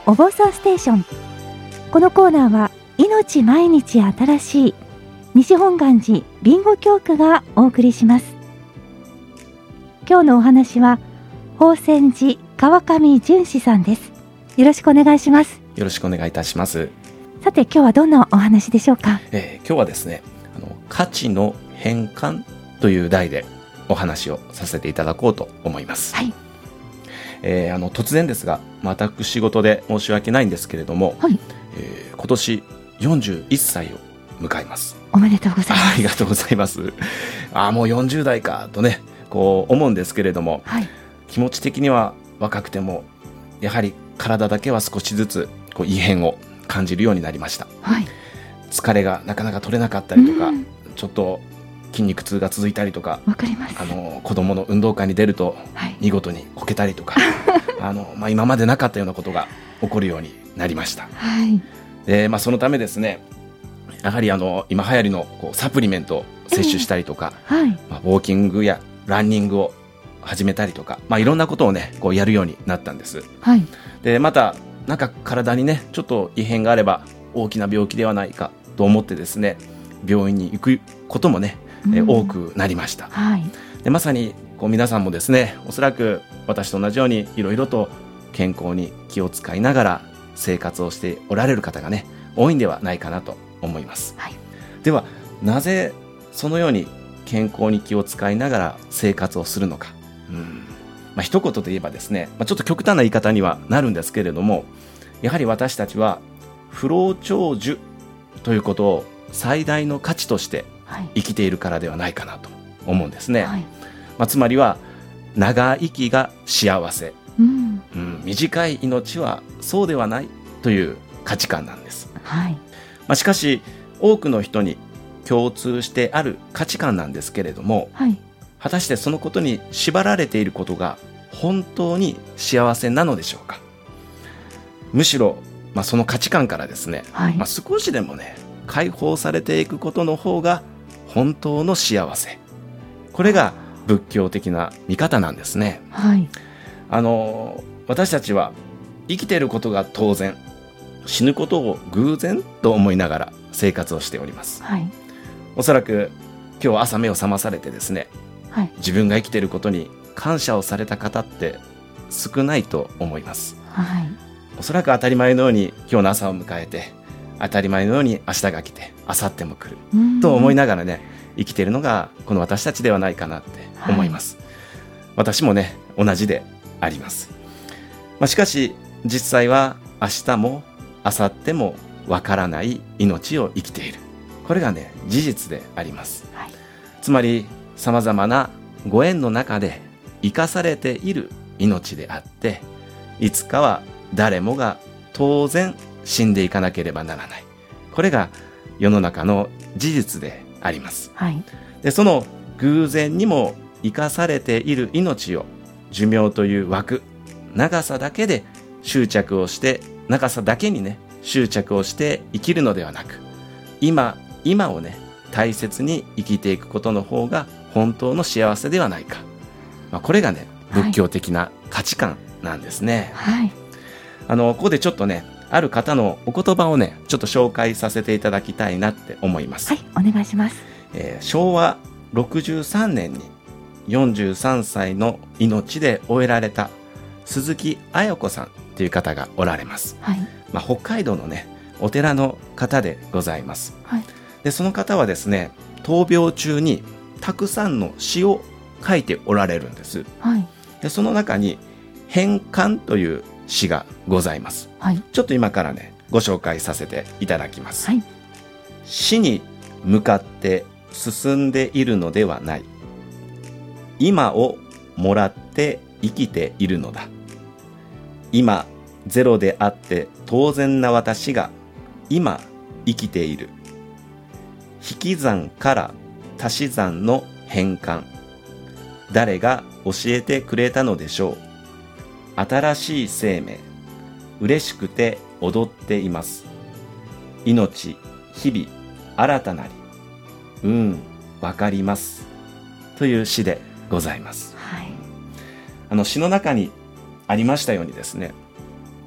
お坊さんステーション。このコーナーは命毎日新しい西本願寺備後教区がお送りします。今日のお話は法泉寺川上淳史さんです。よろしくお願いします。 よろしくお願いいたします。 さて今日はどんなお話でしょうか。 今日はですね、価値の変換という題でお話をさせていただこうと思います。 はい。 突然ですが、私事で申し訳ないんですけれども、 はい。 今年41歳を迎えます。 おめでとうございます。 ありがとうございます。もう40代かとね、こう思うんですけれども、 はい。 気持ち的には若くてもやはり体だけは少しずつこう異変を感じるようになりました。 はい。 疲れがなかなか取れなかったりとか、 うん、 ちょっと筋肉痛が続いたりとか、 わかります。 子供の運動会に出るとはい、 見事にこけたりとか今までなかったようなことが起こるようになりました。 はい。 で、そのためですね、やはり今流行りのこうサプリメントを摂取したりとか、 はい。 ウォーキングやランニングを始めたりとか、いろんなことをねこうやるようになったんです。 はい。でまたなんか体にねちょっと異変があれば大きな病気ではないかと思ってですね、病院に行くこともね、多くなりました。 はい。 でまさにこう皆さんもですね、おそらく私と同じようにいろいろと健康に気を使いながら生活をしておられる方がね多いんではないかなと思います。 はい。 ではなぜそのように健康に気を使いながら生活をするのか。一言で言えばですね、ちょっと極端な言い方にはなるんですけれども、やはり私たちは不老長寿ということを最大の価値として生きているからではないかなと思うんですね。 はい。 つまりは長生きが幸せ、短い命はそうではないという価値観なんです。 はい。 しかし多くの人に共通してある価値観なんですけれども、 はい。 果たしてそのことに縛られていることが本当に幸せなのでしょうか。むしろ、その価値観からですね、 はい。 少しでもね解放されていくことの方が本当の幸せ。これが仏教的な見方なんですね。 はい。 私たちは生きていることが当然、死ぬことを偶然と思いながら生活をしております。 はい。 おそらく今日朝目を覚まされてですね、 はい。 自分が生きていることに感謝をされた方って少ないと思います。 はい。 おそらく当たり前のように今日の朝を迎えて、当たり前のように明日が来て明後日も来ると思いながらね生きているのがこの私たちではないかなって思います。私もね同じであります。しかし実際は明日も明後日もわからない命を生きている。これがね事実であります。 はい。 つまり様々なご縁の中で生かされている命であって、いつかは誰もが当然死んでいかなければならない。これが世の中の事実であります。 はい。 でその偶然にも生かされている命を寿命という枠、長さだけで執着をして、長さだけにね執着をして生きるのではなく、今をね大切に生きていくことの方が本当の幸せではないか。これがね仏教的な価値観なんですね。 はい。 ここでちょっとねある方のお言葉をねちょっと紹介させていただきたいなって思います。 はい、お願いします。 昭和63年に43歳の命で終えられた鈴木綾子さんという方がおられます。 はい。 北海道のねお寺の方でございます。 はい。 でその方はですね闘病中にたくさんの詩を書いておられるんです。 はい。 でその中に変換という詩がございます。 はい。 ちょっと今からねご紹介させていただきます。 はい。 死に向かって進んでいるのではない。今をもらって生きているのだ。今ゼロであって当然な私が今生きている。引き算から足し算の変換。誰が教えてくれたのでしょう。新しい生命。嬉しくて踊っています。命、日々、新たなり。わかります。という詩でございます。 はい。 詩の中にありましたようにですね、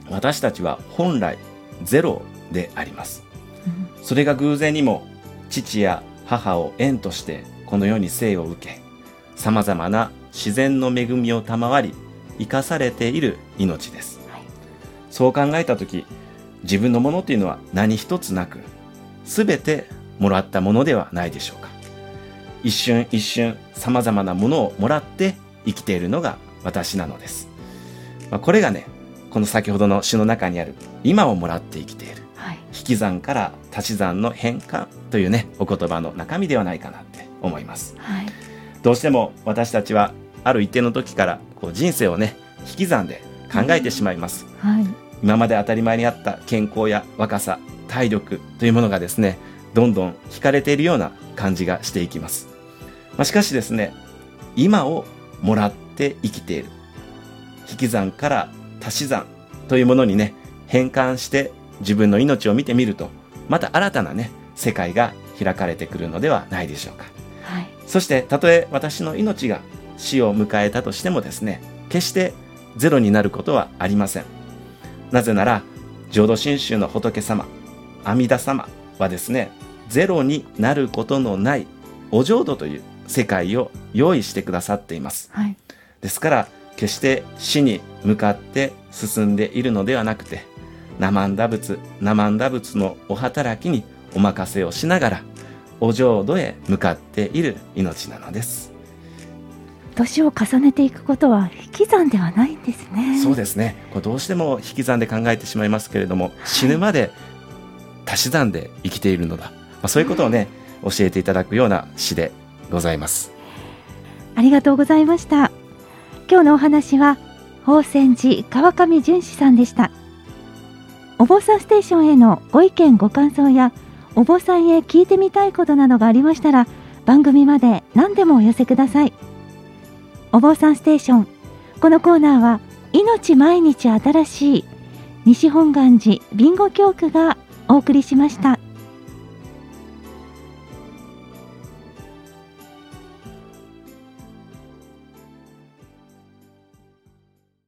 私たちは本来ゼロであります。それが偶然にも父や母を縁としてこの世に生を受け、さまざまな自然の恵みを賜り生かされている命です。そう考えたとき、自分のものというのは何一つなく、すべてもらったものではないでしょうか。一瞬一瞬さまざまなものをもらって生きているのが私なのです。これがね、この先ほどの詩の中にある今をもらって生きている、引き算から足し算の変換というね、お言葉の中身ではないかなって思います。どうしても私たちはある一定の時から人生をね、引き算で考えてしまいます。今まで当たり前にあった健康や若さ、体力というものがですね、どんどん引かれているような感じがしていきます。しかしですね、今をもらって生きている、引き算から足し算というものにね、変換して自分の命を見てみると、また新たなね、世界が開かれてくるのではないでしょうか。そしてたとえ私の命が死を迎えたとしてもですね、決してゼロになることはありません。なぜなら浄土真宗の仏様、阿弥陀様はですね、ゼロになることのないお浄土という世界を用意してくださっています。ですから決して死に向かって進んでいるのではなくて、生んだ仏のお働きにお任せをしながらお浄土へ向かっている命なのです。 年を重ねていくことは引き算ではないんですね。 そうですね。どうしても引き算で考えてしまいますけれども、死ぬまで足し算で生きているのだ、そういうことをね、教えていただくような詩でございます。 ありがとうございました。今日のお話は法泉寺川上淳史さんでした。お坊さんステーションへのご意見ご感想やお坊さんへ聞いてみたいことなどがありましたら、番組まで何でもお寄せください。お坊さんステーション、このコーナーは命毎日新しい西本願寺備後教区がお送りしました。